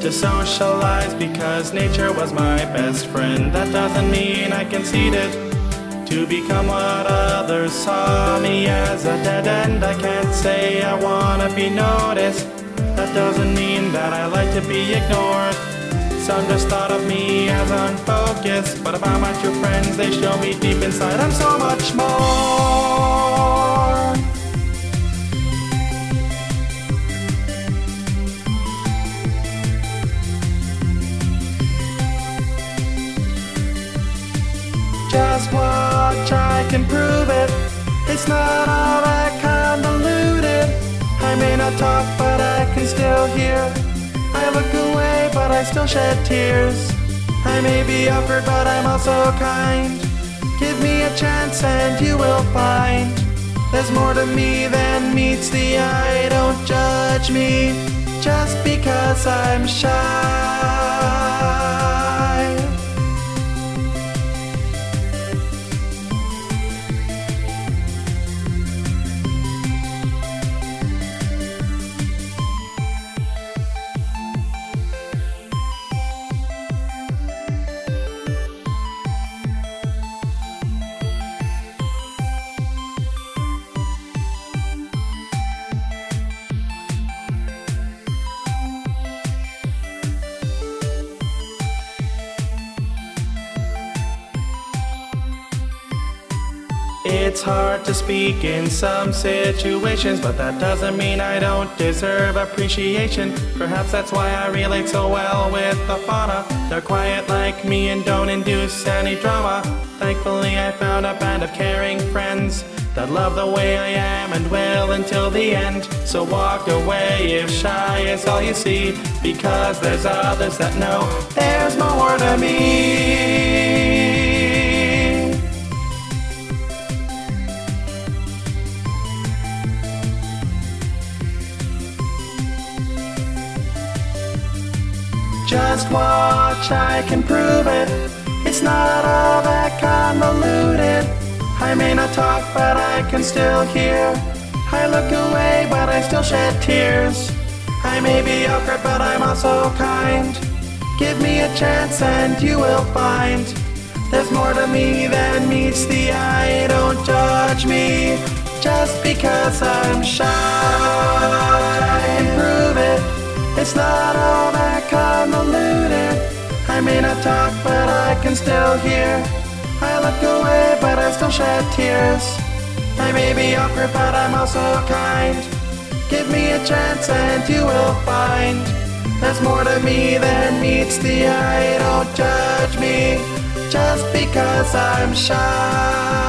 to socialize because nature was my best friend. That doesn't mean I conceded to become what others saw me as a dead end. I can't say I wanna be noticed. That doesn't mean that I like to be ignored. Some just thought of me as unfocused, but if I'm my true friends, they show me deep inside I'm so much more. Just watch, I can prove it. It's not all that convoluted. I may not talk, but I can still hear. I look away, but I still shed tears. I may be awkward, but I'm also kind. Give me a chance and you will find there's more to me than meets the eye. Don't judge me just because I'm shy. It's hard to speak in some situations, but that doesn't mean I don't deserve appreciation. Perhaps that's why I relate so well with the fauna. They're quiet like me and don't induce any drama. Thankfully I found a band of caring friends that love the way I am and will until the end. So walk away if shy is all you see, because there's others that know there's more to me. Just watch, I can prove it. It's not all that convoluted. I may not talk, but I can still hear. I look away, but I still shed tears. I may be awkward, but I'm also kind. Give me a chance and you will find there's more to me than meets the eye. Don't judge me just because I'm shy. I can prove it. It's not all that convoluted. I may not talk, but I can still hear. I look away, but I still shed tears. I may be awkward, but I'm also kind. Give me a chance and you will find there's more to me than meets the eye. Don't judge me just because I'm shy.